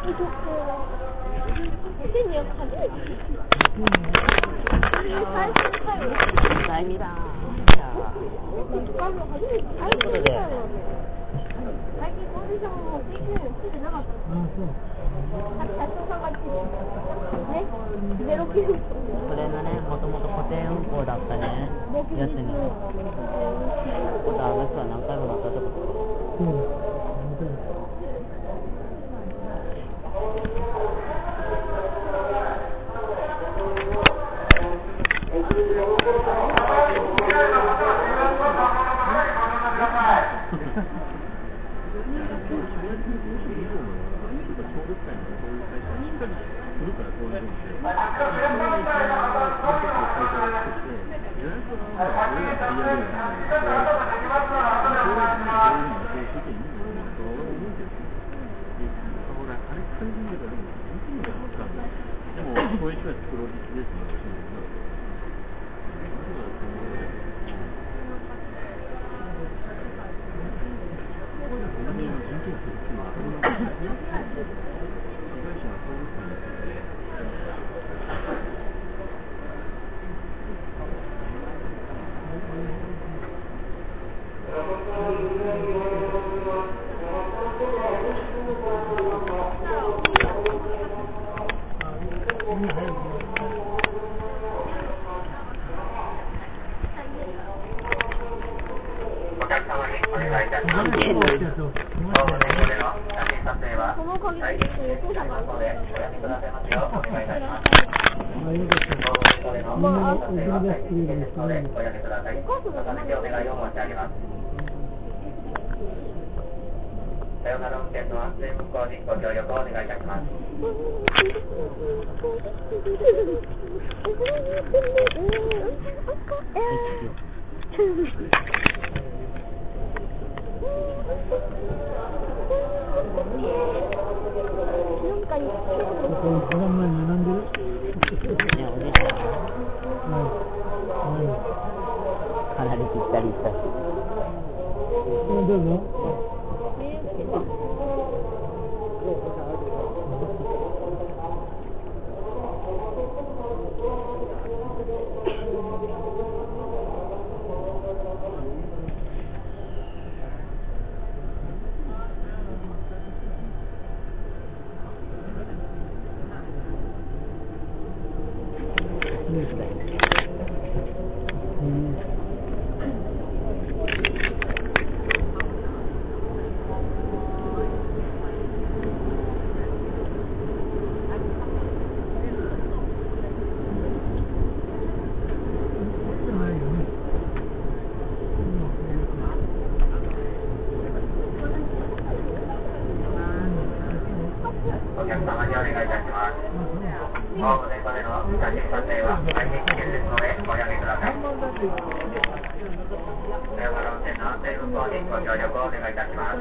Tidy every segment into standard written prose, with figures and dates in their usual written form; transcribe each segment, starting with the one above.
それがね、もともと固定運行だったね、やつに。ことあの人は何回も乗ったとこ。 さよなら運転の安全運行にご協力をお願いいたします。 かなりぴったりしたし。 どうぞ。 お客様にお願いいたします。ホーム電話での写真撮影は大変危険ですのでおやめください。さよなら運転の安全運行にご協力をお願いいたします。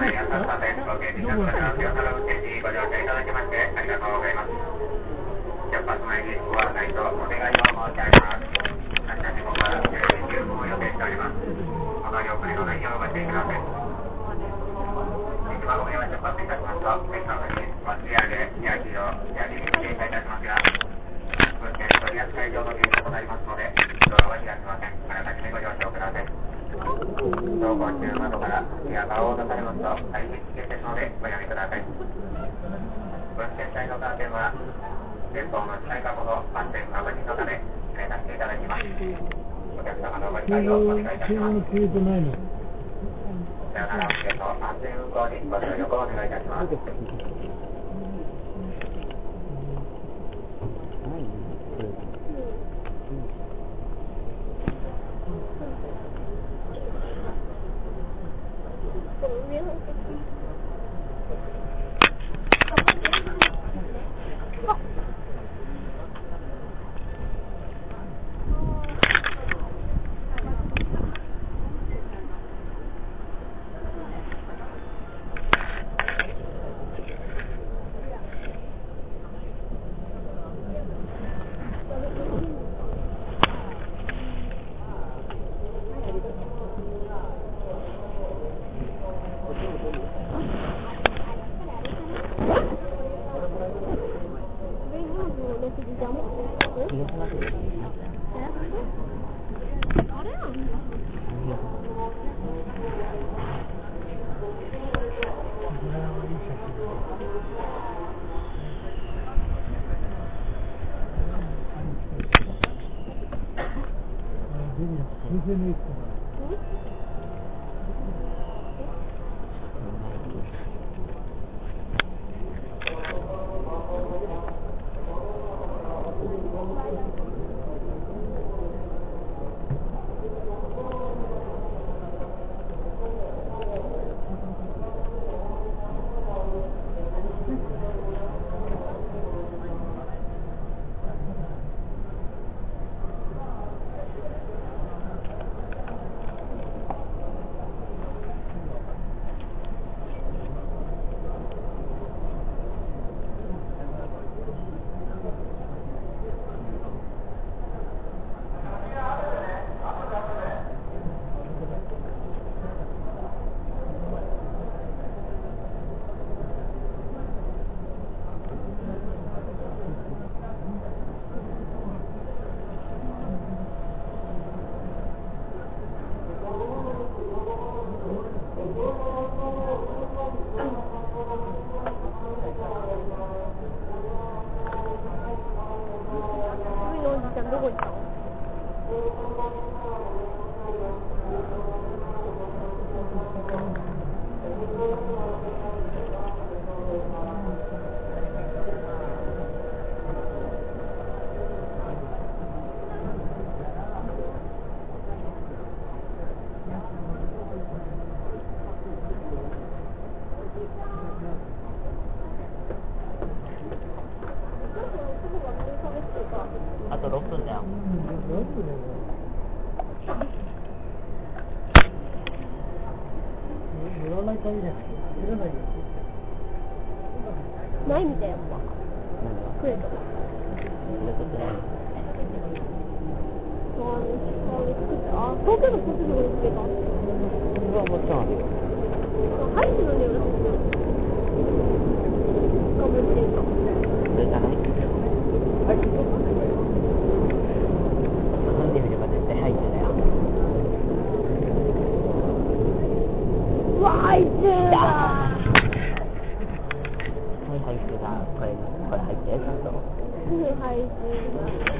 前にあったため、ご経理の方の手を払う点にご乗車いただきましてありがとうございます。出発前にご案内とお願いを申し上げます。発車時刻は10時15分を予定しております。お乗り遅れのないようご注意ください。番組は出発いたしますと、電車のに持ち上げ、ヤギをヤギに停車いたしますが、運転取り扱い上の理由となりますので、ドアは開きません。あらかじめご了承ください。走行中窓からリアカーを出されますと、大変危険ですので、ごやめください。運転台のカーテンは、前方の近い角度、安全確認のため、閉めさせていただきます。お客様のご理解をお願いいたします。さよなら、安全運行にご協力をお願いいたします。 あと6分だよ。 ないみたいやっぱ。クレート。あ、東京のこっちの方につけた。 これはもちろんあるよ。 入ってるんだよな。ガムっていうか。 それじゃない？はい。飲んでみれば絶対入ってたよ。 うわ、入ってるだ。 入ってた。これ入ってちゃんと。 入ってる。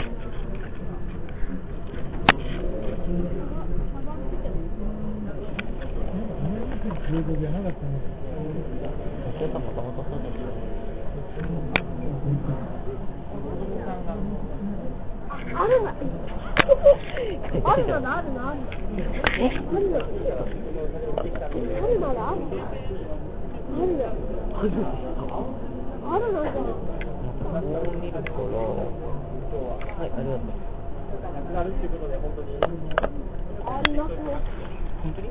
15じゃなかったね。 それかもともとそうですよ。 あるな。あるならあるなあるな。え？あるな。あるならあるな。あるな。あるなじゃん。 こう見るとはい、ありがとう。 ありますね。 本当に？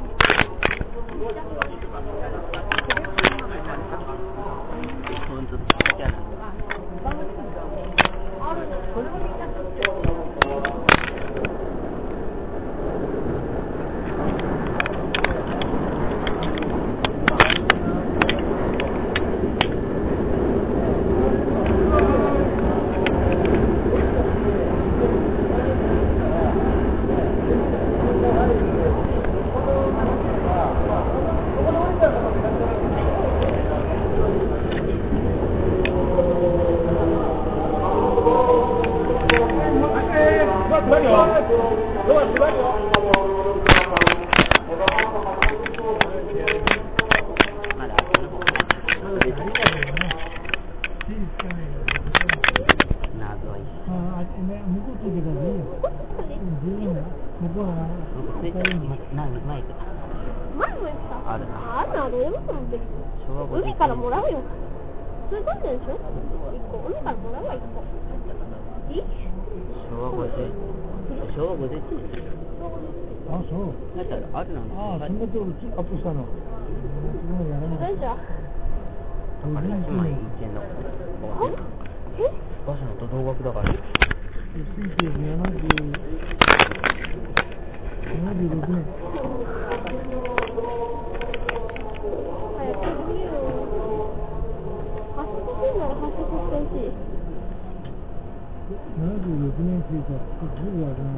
本当だけある。 海からもらうよ。それ取ってるでしょ？1個。海からもらうわ、1個。いい？ 昭和50。昭和51年。 あ、そう。 だったらあるな。 あ、そんなとこアップしたの。 大丈夫。 あれ1枚1円だから。 え？ 場所のと同額だから。 1976年。76年生活ってずいぶんあるな。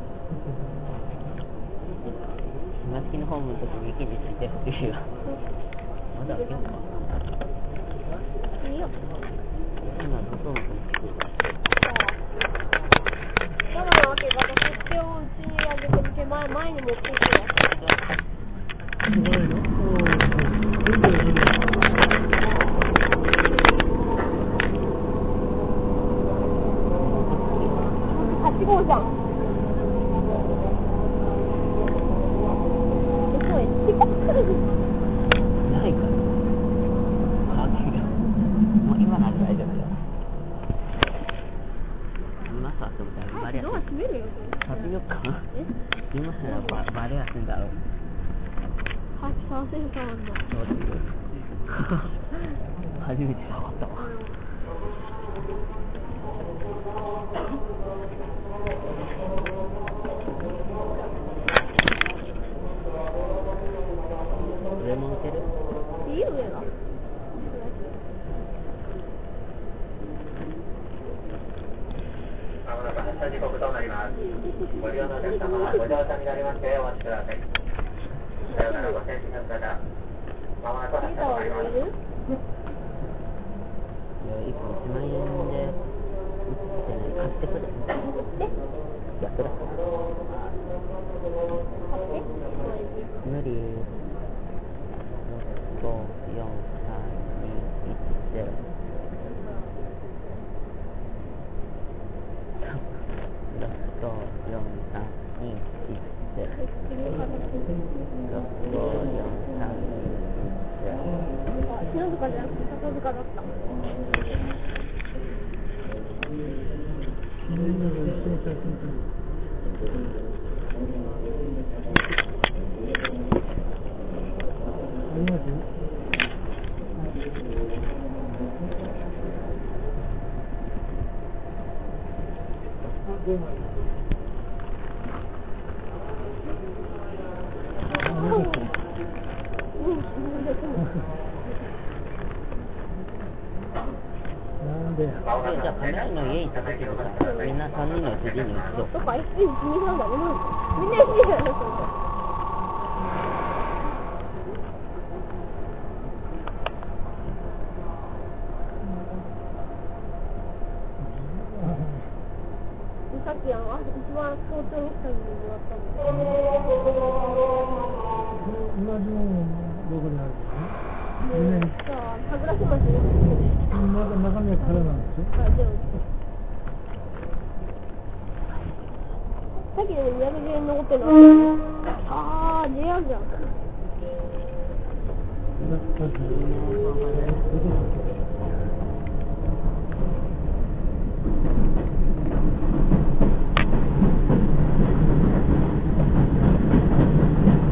今月のホームの時に記事ついてるっていうよ。まだ開けようか。 いいよ。 そんなのどうも聞く。 ママの開け方、取っ手をうちにあげてみて、前に持っていくよ。 すごいの？ 8号じゃん。 ないから。あ、違う。もう今なんて大丈夫だよ。今さ、でもバレやすい。 ドア閉めるよ。 閉めよっか。今ならバレやすいんだろう。 早く触せる触んない。 そうですよ。初めて触ったわ。上も抜ける？ いいよ、上が。 まもなく発車時刻となります。ご利用のお客様はご乗車になりましてお待ちください。さようならご清聴の方、まもなく発車となります。 1個1万円で売ってない。買ってくれ。安らか。無理。6、5、4、3、2、1、0。6、5、4、3、2、1、0。6、5、4、3、2、1、0。 篠塚じゃなくて笹塚だった。 あります？なんで？ じゃあカメラの家に行った時もさ、みんな3人のうちに一度。 どこ1、2、3だね。みんな一緒だよね、それ。さっき一番早朝に来たのにもらったの。 同じものどこにあるんですか？ じゃあ、歯ブラシ町に。 中身は空なんですよ。 はい、でも。さっきでも210円残ってるの。あー、JR じゃん。 あ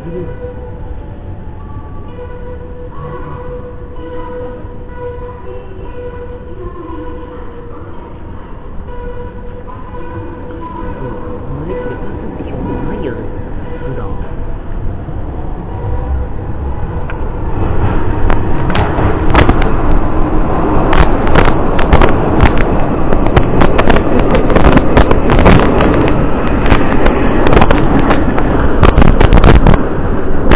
こ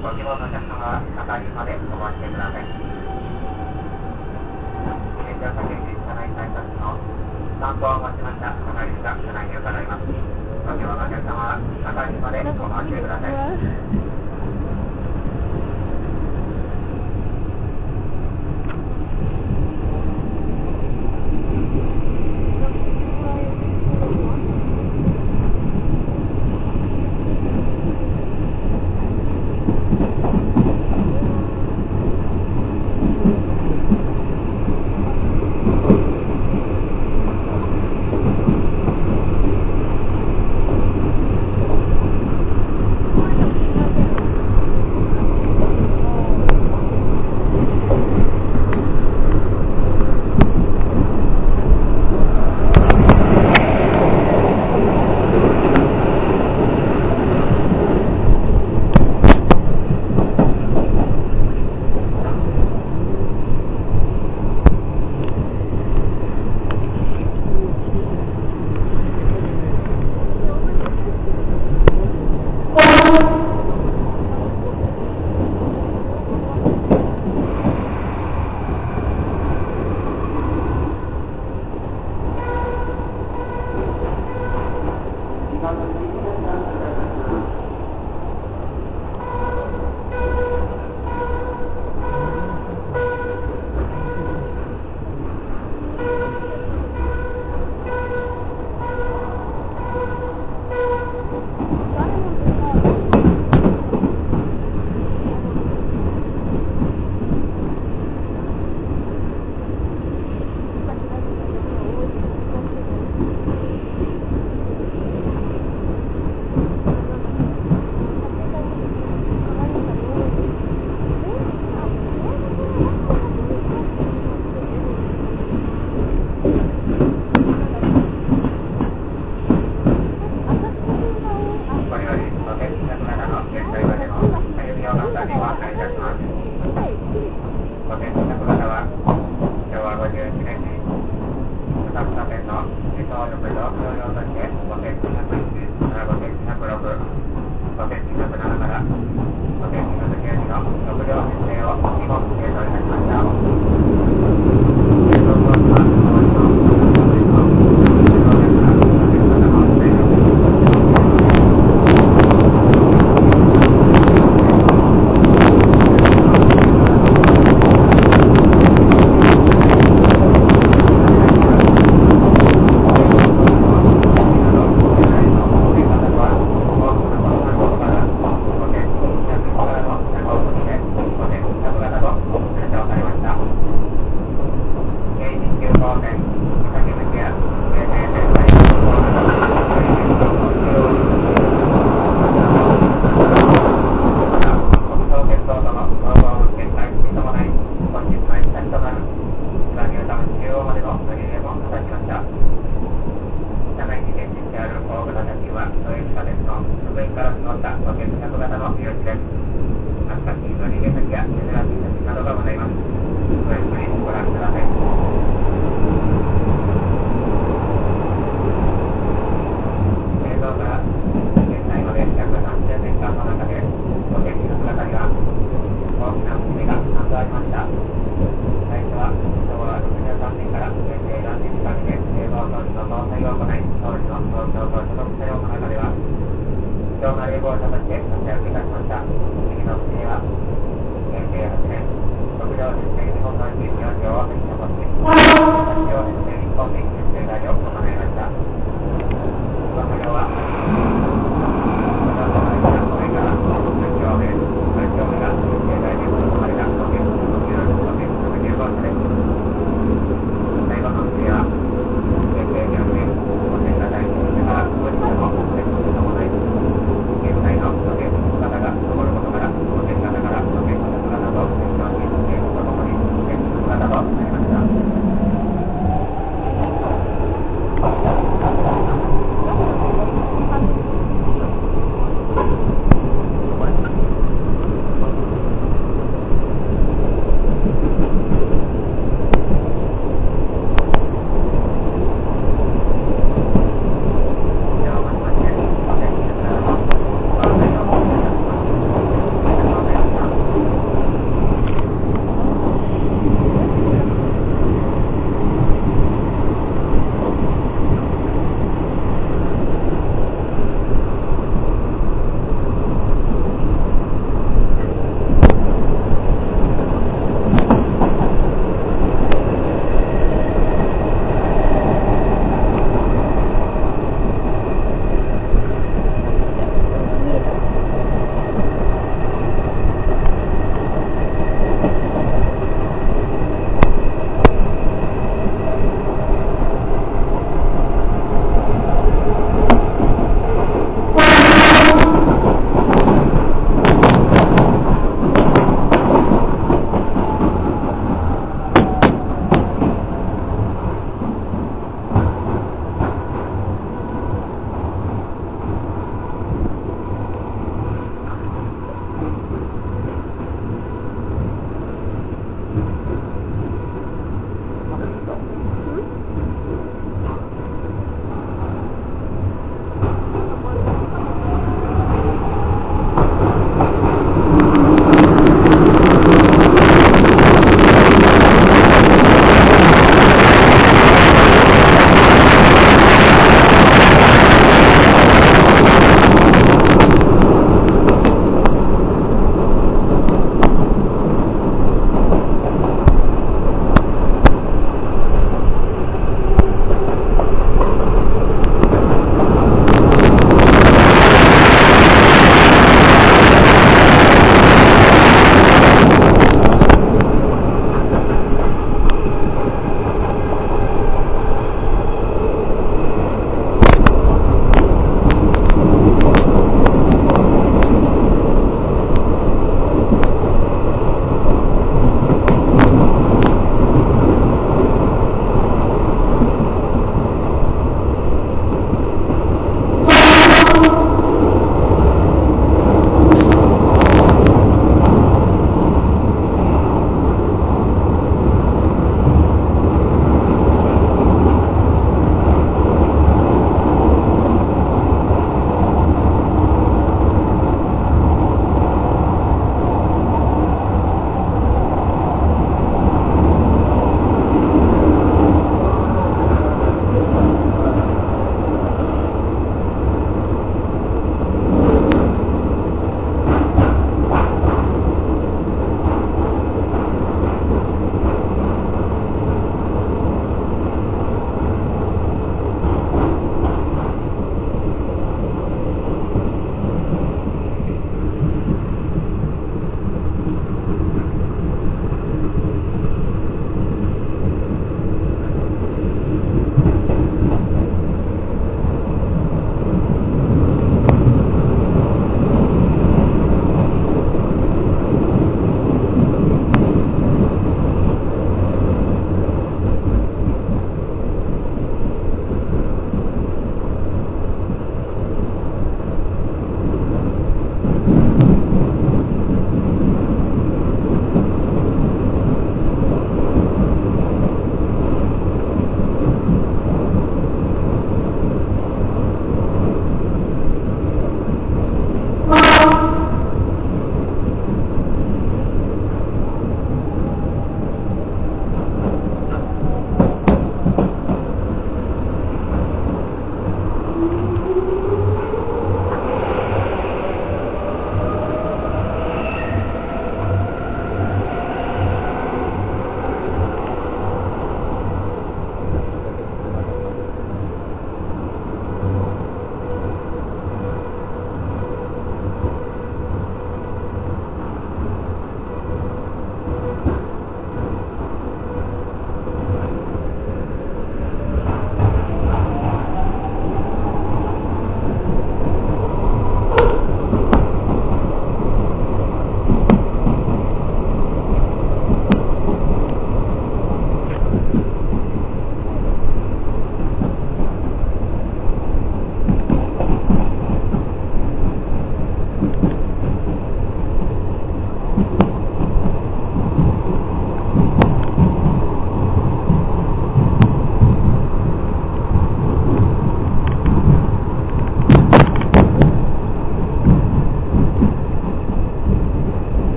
ご希望のお客様は係員までお待ちください。電車先に車内改札の担当を持ちました係員が車内に伺います。ご希望のお客様は係員までお待ちください。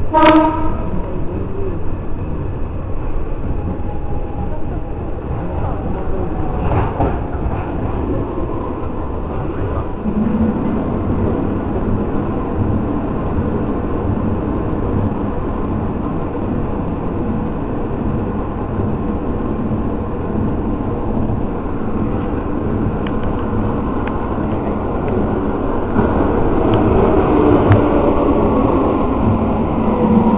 「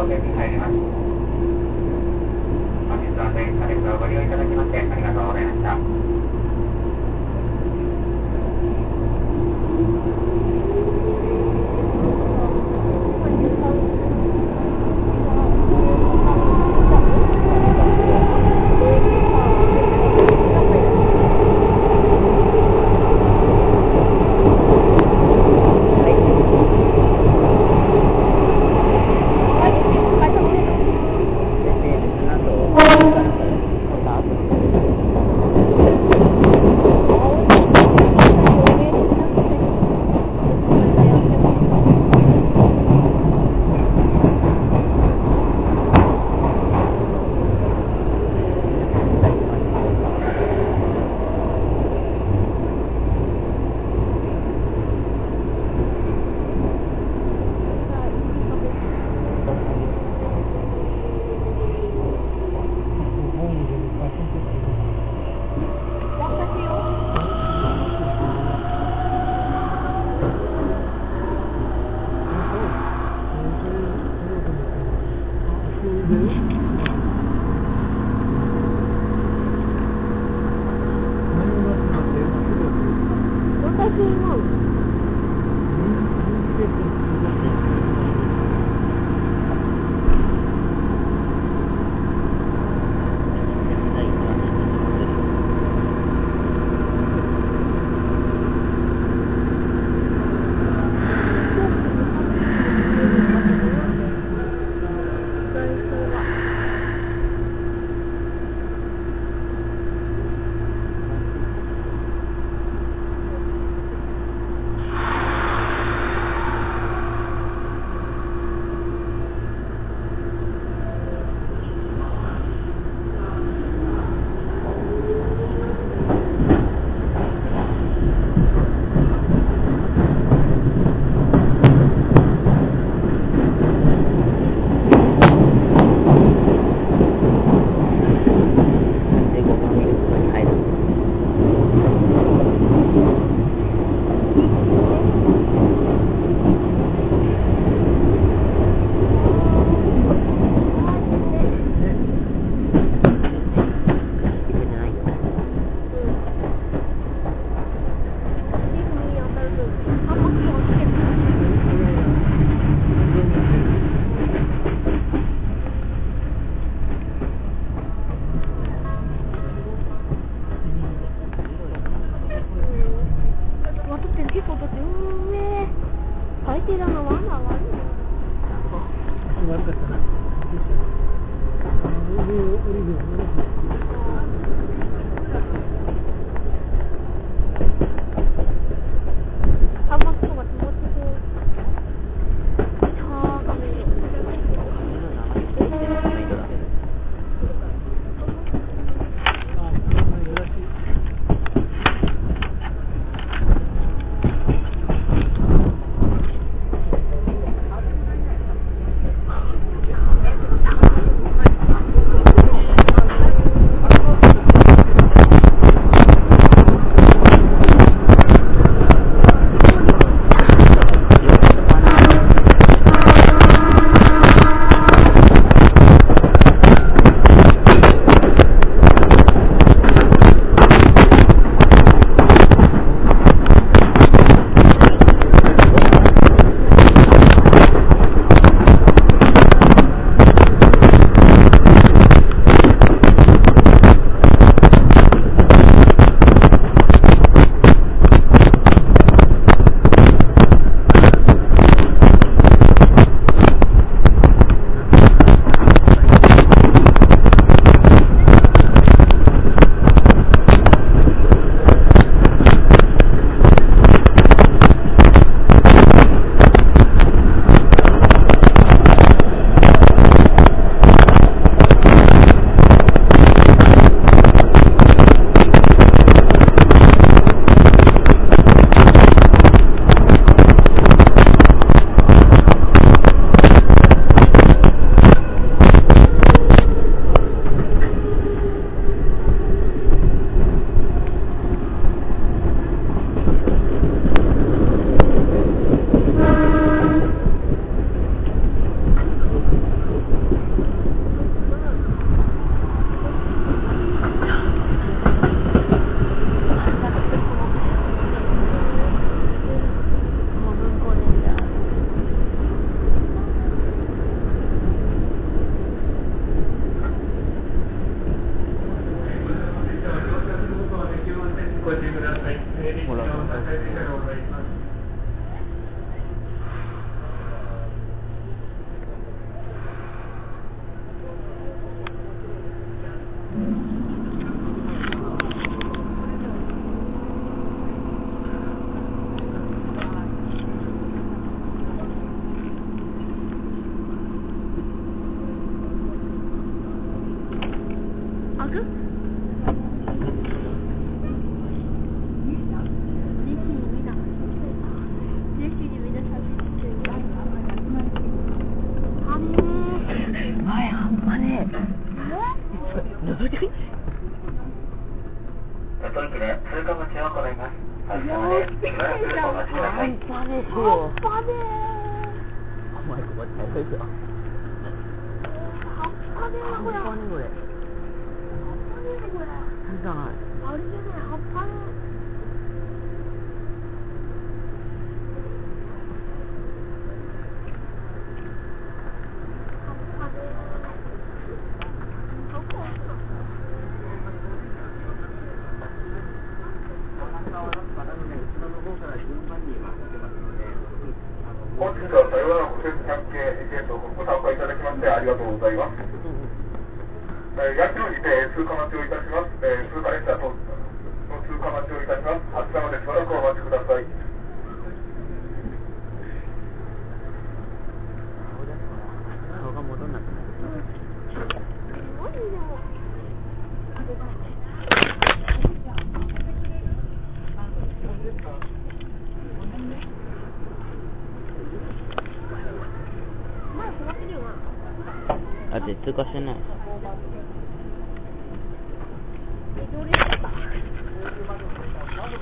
条件に入ります。本日は全車列をご利用いただきましてありがとうございました。 あぐ？ 前半端ねえ。覗いてみ。 トイレで通過待ちを行います。発車までしばらくお待ちください。 半端ねえよ。お前ここ大変ですよ。半端ねえこれ。いいじゃない。 あれじゃない、葉っぱね。 本日はさようならご接関係ゲストご参加いただきましてありがとうございます。やきのにて通過待ちをいたします。通過列車と通過待ちをいたします。発車までしばらくお待ちください。 顔が戻んなくなる。だって通過してない。 どれだった？